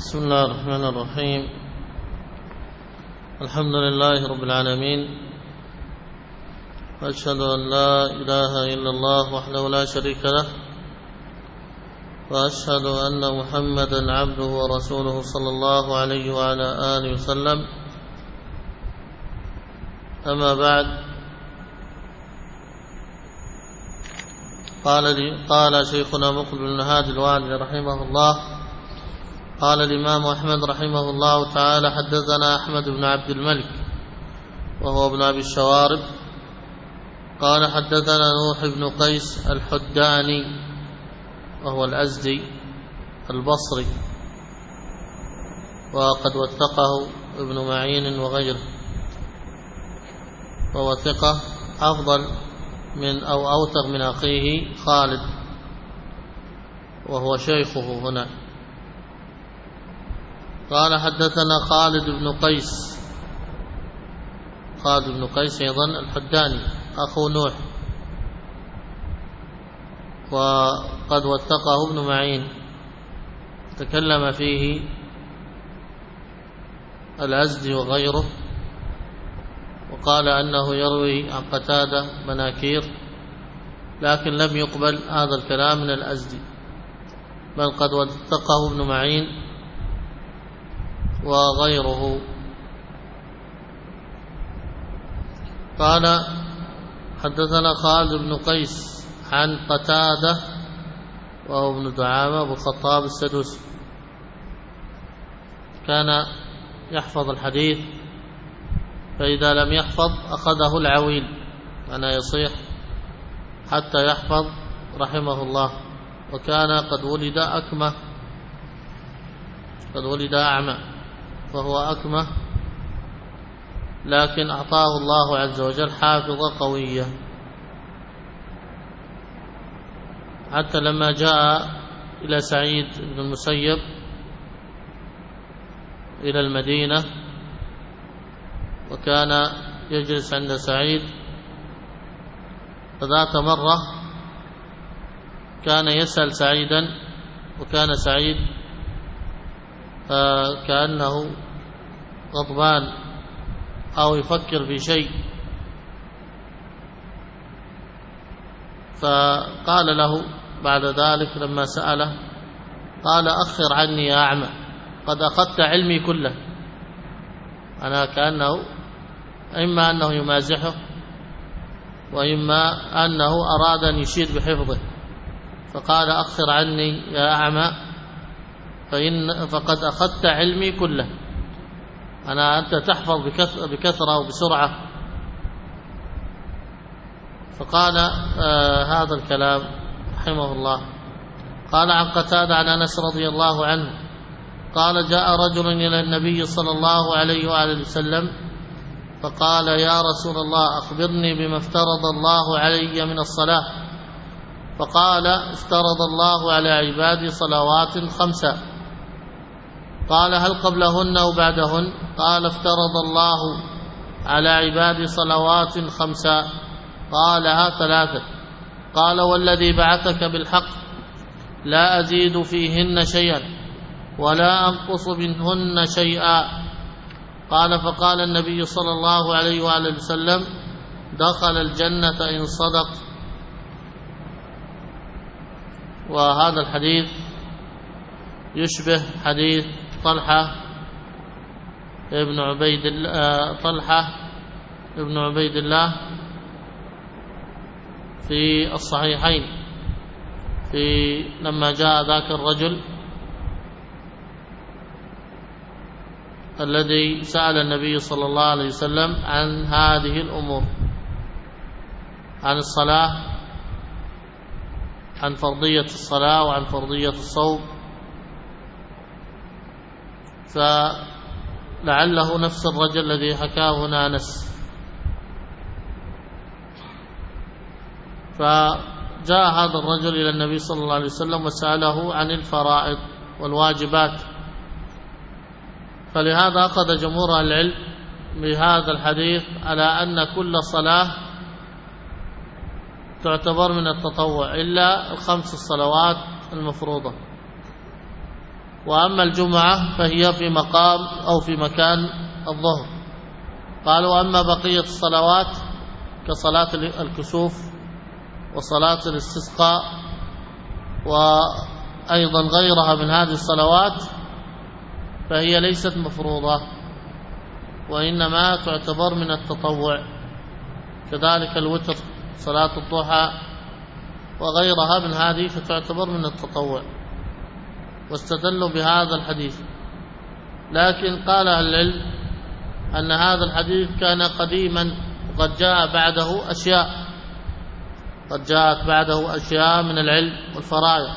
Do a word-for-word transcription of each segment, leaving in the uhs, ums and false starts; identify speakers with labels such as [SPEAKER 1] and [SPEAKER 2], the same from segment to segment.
[SPEAKER 1] بسم الله الرحمن الرحيم. الحمد لله رب العالمين، وأشهد أن لا إله إلا الله وحده لا شريك له، وأشهد أن محمدا عبده ورسوله صلى الله عليه وعلى آله وسلم. أما بعد، قال قال شيخنا مقبل بن هادي الوادي رحمه الله: قال الإمام أحمد رحمه الله تعالى: حدثنا أحمد بن عبد الملك وهو ابن أبي الشوارب قال حدثنا نوح بن قيس الحداني وهو الأزدي البصري، وقد وثقه ابن معين وغيره، وهو ثقة أفضل من أو أوثق من أخيه خالد وهو شيخه هنا. قال حدثنا خالد بن قيس، خالد بن قيس أيضا الحداني أخو نوح، وقد وثقه ابن معين، تكلم فيه الأزدي وغيره، وقال أنه يروي عن قتادة مناكير، لكن لم يقبل هذا الكلام من الأزدي، بل قد وثقه ابن معين وغيره. قال حدثنا خالد بن قيس عن قتادة وهو ابن دعامة أبو الخطاب السدوسي، كان يحفظ الحديث، فإذا لم يحفظ أخذه العويل، أنا يصيح حتى يحفظ رحمه الله. وكان قد ولد أكمة، قد ولد أعمى، فهو أكمة، لكن أعطاه الله عز وجل حافظة قوية، حتى لما جاء إلى سعيد بن المسيب إلى المدينة وكان يجلس عند سعيد، فذات مرة كان يسأل سعيدا، وكان سعيد كأنه غضبان أو يفكر في شيء، فقال له بعد ذلك لما سأله، قال: أخر عني يا أعمى، قد أخذت علمي كله. أنا كأنه إما أنه يمازحه، وإما أنه أراد أن يشير بحفظه، فقال: أخر عني يا أعمى فإن فقد أخذت علمي كله، أنا أنت تحفظ بكثرة وبسرعة. فقال آه هذا الكلام رحمه الله. قال عن قتادة عن أنس رضي الله عنه قال: جاء رجل إلى النبي صلى الله عليه وآله وسلم فقال: يا رسول الله، أخبرني بما افترض الله علي من الصلاة. فقال: افترض الله على عبادي صلوات خمسة. قال: هل قبلهن أو بعدهن؟ قال: افترض الله على عبادي صلوات خمسة. قالها ثلاثة. قال: والذي بعثك بالحق لا أزيد فيهن شيئا ولا أنقص منهن شيئا. قال: فقال النبي صلى الله عليه وآله وسلم: دخل الجنة إن صدق. وهذا الحديث يشبه حديث طلحة ابن عبيد الله طلحة ابن عبيد الله في الصحيحين، في لما جاء ذاك الرجل الذي سأل النبي صلى الله عليه وسلم عن هذه الأمور، عن الصلاة، عن فرضية الصلاة وعن فرضية الصوم، فلعله نفس الرجل الذي حكاه هنا أنس. فجاء هذا الرجل إلى النبي صلى الله عليه وسلم وسأله عن الفرائض والواجبات، فلهذا أخذ جمهور العلم بهذا الحديث على أن كل صلاة تعتبر من التطوع إلا الخمس الصلوات المفروضة. وأما الجمعة فهي في مقام أو في مكان الظهر. قالوا أما بقية الصلوات كصلاة الكسوف وصلاة الاستسقاء وأيضا غيرها من هذه الصلوات فهي ليست مفروضة وإنما تعتبر من التطوع، كذلك الوتر صلاة الضحى وغيرها من هذه فتعتبر من التطوع، واستدلوا بهذا الحديث. لكن قال أهل العلم أن هذا الحديث كان قديما وقد جاء بعده أشياء قد جاءت بعده أشياء من العلم والفرائض،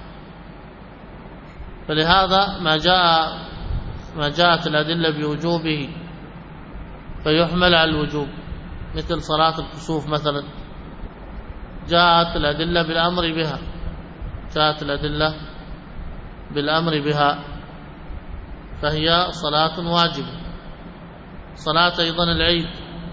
[SPEAKER 1] فلهذا ما جاء ما جاءت الأدلة بوجوبه فيحمل على الوجوب، مثل صلاة الكسوف مثلا جاءت الأدلة بالأمر بها جاءت الأدلة بالأمر بها فهي صلاة واجبة. صلاة أيضا العيد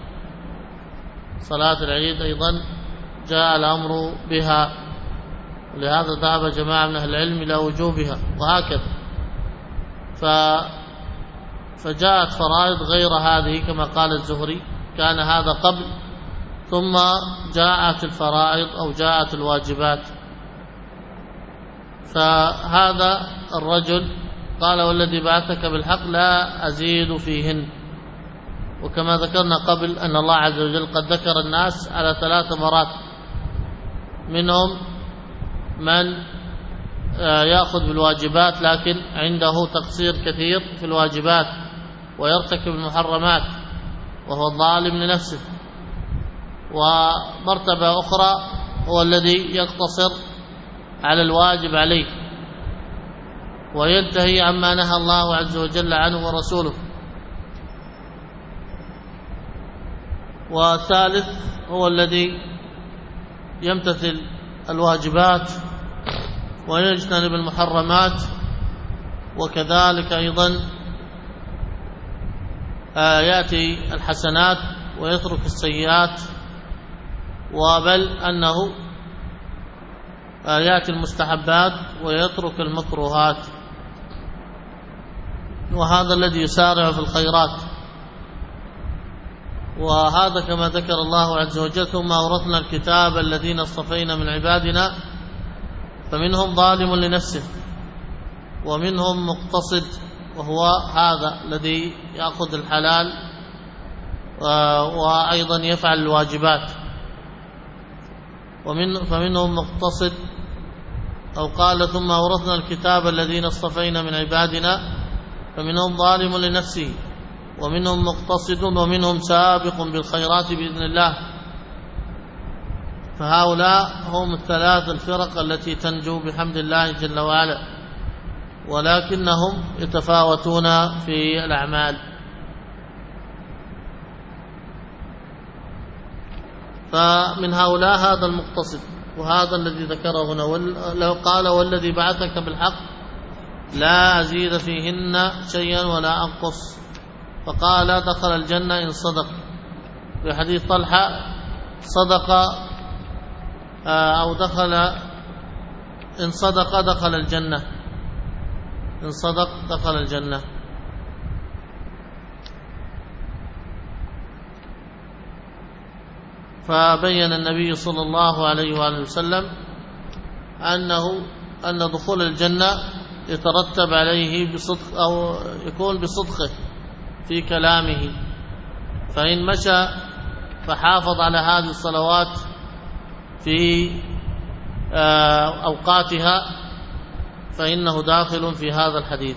[SPEAKER 1] صلاة العيد أيضا جاء الأمر بها، ولهذا ذهب جماعة من أهل العلم إلى وجوبها، وهكذا ف فجاءت فرائض غير هذه كما قال الزهري كان هذا قبل ثم جاءت الفرائض أو جاءت الواجبات. فهذا الرجل قال والذي بعثك بالحق لا أزيد فيهن، وكما ذكرنا قبل أن الله عز وجل قد ذكر الناس على ثلاث مرات، منهم من يأخذ بالواجبات لكن عنده تقصير كثير في الواجبات ويرتكب المحرمات وهو الظالم لنفسه، ومرتبة أخرى هو الذي يقتصر على الواجب عليه وينتهي عما نهى الله عز وجل عنه ورسوله، والثالث هو الذي يمتثل الواجبات ويجتنب المحرمات، وكذلك أيضا يأتي الحسنات ويترك السيئات، وبل أنه يأتي المستحبات ويترك المكروهات، وهذا الذي يسارع في الخيرات. وهذا كما ذكر الله عز وجل ثم أورثنا الكتاب الذين اصطفينا من عبادنا فمنهم ظالم لنفسه ومنهم مقتصد، وهو هذا الذي يأخذ الحلال وأيضا يفعل الواجبات، ومن فمنهم مقتصد أو قال ثم أورثنا الكتاب الذين اصطفينا من عبادنا فمنهم ظالم لنفسه ومنهم مقتصد ومنهم سابق بالخيرات بإذن الله. فهؤلاء هم الثلاث الفرق التي تنجو بحمد الله جل وعلا، ولكنهم يتفاوتون في الأعمال. فمن هؤلاء هذا المقتصد، وهذا الذي ذكره هنا لو قال والذي بعثك بالحق لا أزيد فيهن شيئا ولا أنقص، فقال دخل الجنة إن صدق. في حديث طلحة صدق أو دخل إن صدق دخل الجنة إن صدق دخل الجنة. فبين النبي صلى الله عليه وآله وسلم أنه أن دخول الجنة يترتب عليه بصدق أو يكون بصدقه في كلامه، فإن مشى فحافظ على هذه الصلوات في أوقاتها فإنه داخل في هذا الحديث.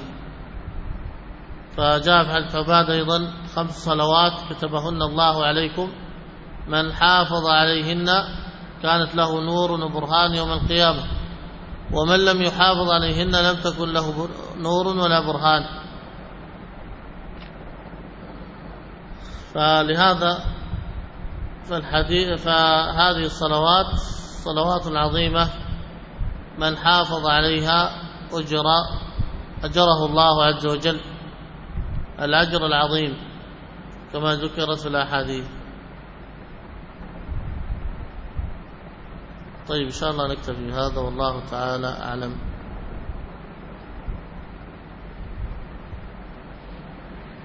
[SPEAKER 1] فجاء في حديث عبادة أيضا خمس صلوات كتبهن الله عليكم من حافظ عليهن كانت له نور وبرهان يوم القيامة، ومن لم يحافظ عليهن لم تكن له نور ولا برهان. فلهذا فالحديث فهذه الصلوات صلوات عظيمة من حافظ عليها أجر أجره الله عز وجل الأجر العظيم كما ذكرت في الأحاديث. طيب إن شاء الله نكتفي هذا، والله تعالى أعلم.